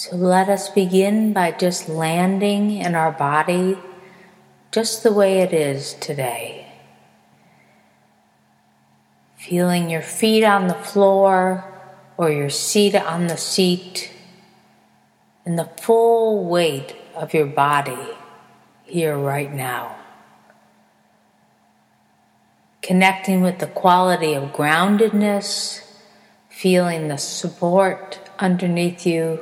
So let us begin by just landing in our body just the way it is today. Feeling your feet on the floor or your seat on the seat and the full weight of your body here right now. Connecting with the quality of groundedness, feeling the support underneath you.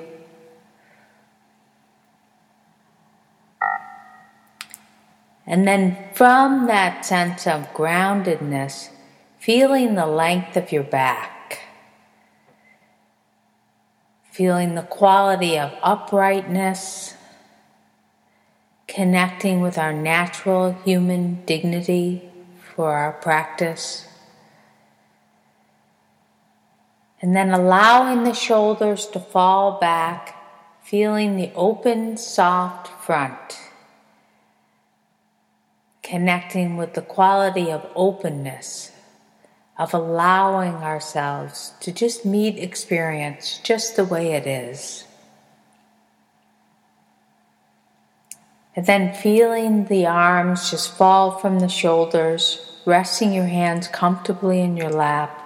And then from that sense of groundedness, feeling the length of your back. Feeling the quality of uprightness, connecting with our natural human dignity for our practice. And then allowing the shoulders to fall back, feeling the open, soft front. Connecting with the quality of openness, of allowing ourselves to just meet experience just the way it is. And then feeling the arms just fall from the shoulders, resting your hands comfortably in your lap.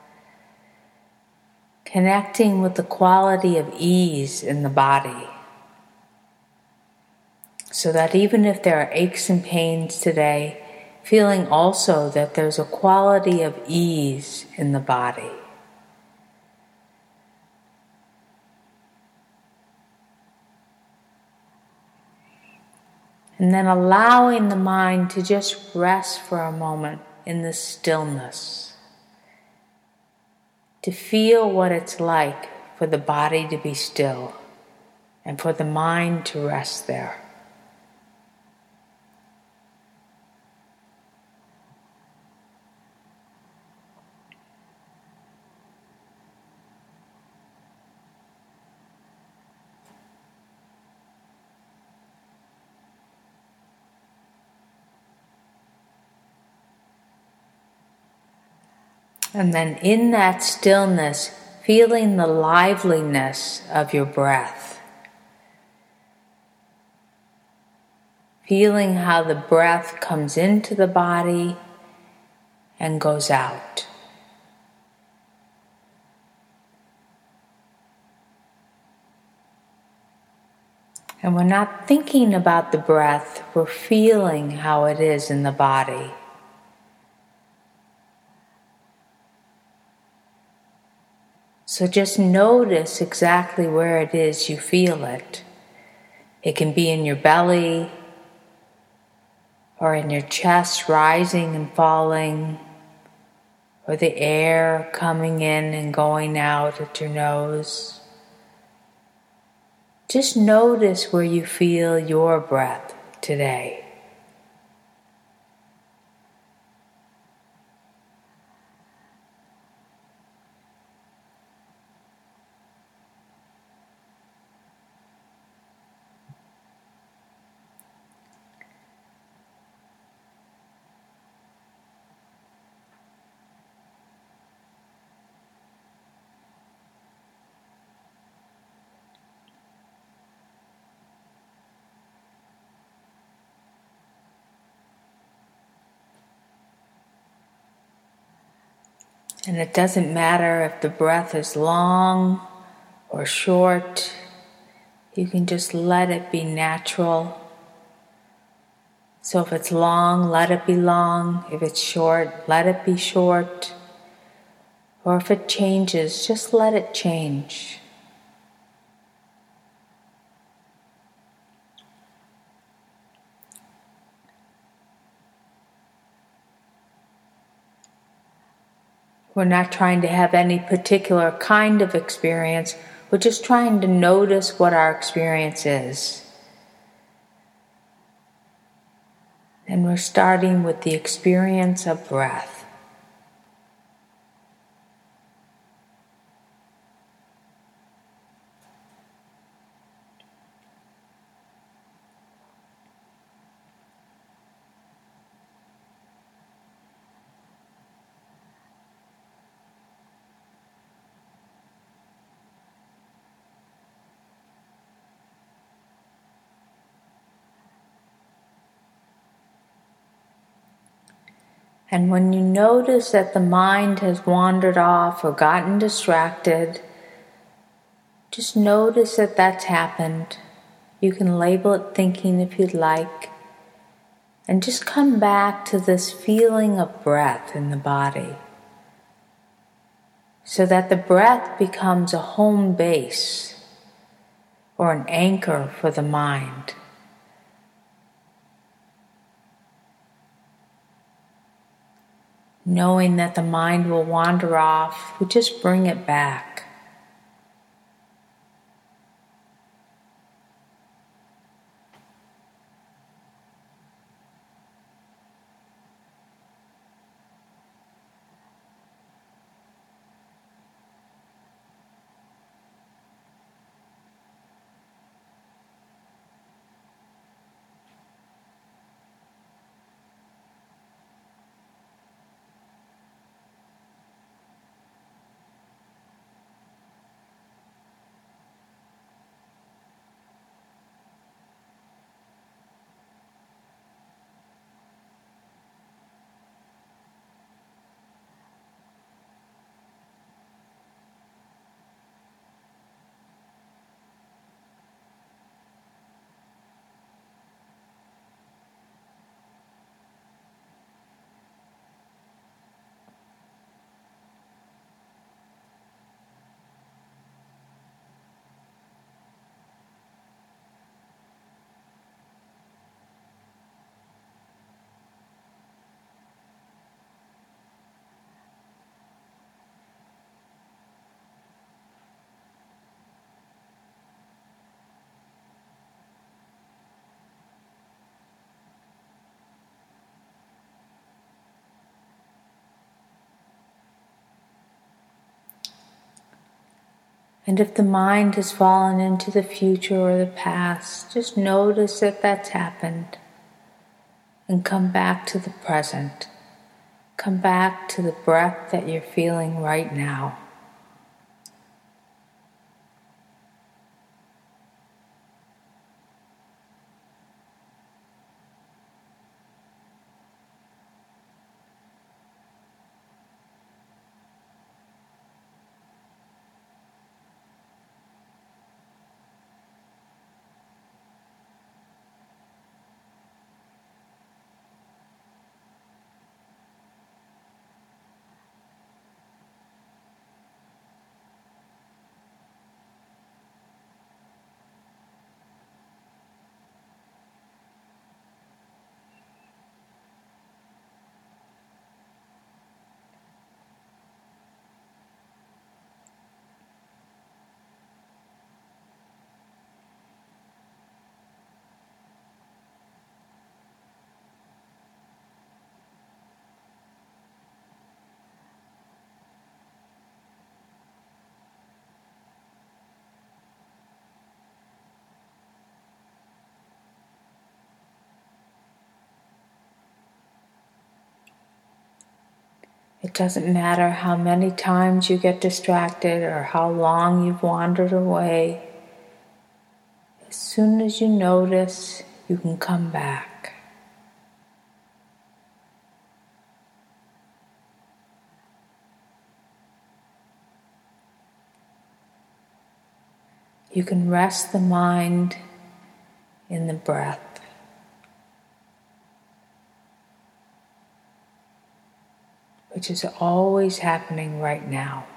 Connecting with the quality of ease in the body. So that even if there are aches and pains today, feeling also that there's a quality of ease in the body. And then allowing the mind to just rest for a moment in the stillness. To feel what it's like for the body to be still and for the mind to rest there. And then in that stillness, feeling the liveliness of your breath. Feeling how the breath comes into the body and goes out. And we're not thinking about the breath, we're feeling how it is in the body. So just notice exactly where it is you feel it. It can be in your belly or in your chest rising and falling, or the air coming in and going out at your nose. Just notice where you feel your breath today. And it doesn't matter if the breath is long or short. You can just let it be natural. So if it's long, let it be long. If it's short, let it be short. Or if it changes, just let it change. We're not trying to have any particular kind of experience. We're just trying to notice what our experience is. And we're starting with the experience of breath. And when you notice that the mind has wandered off or gotten distracted, just notice that that's happened. You can label it thinking if you'd like. And just come back to this feeling of breath in the body, so that the breath becomes a home base or an anchor for the mind. Knowing that the mind will wander off, we just bring it back. And if the mind has fallen into the future or the past, just notice that that's happened and come back to the present. Come back to the breath that you're feeling right now. It doesn't matter how many times you get distracted or how long you've wandered away. As soon as you notice, you can come back. You can rest the mind in the breath. Which is always happening right now.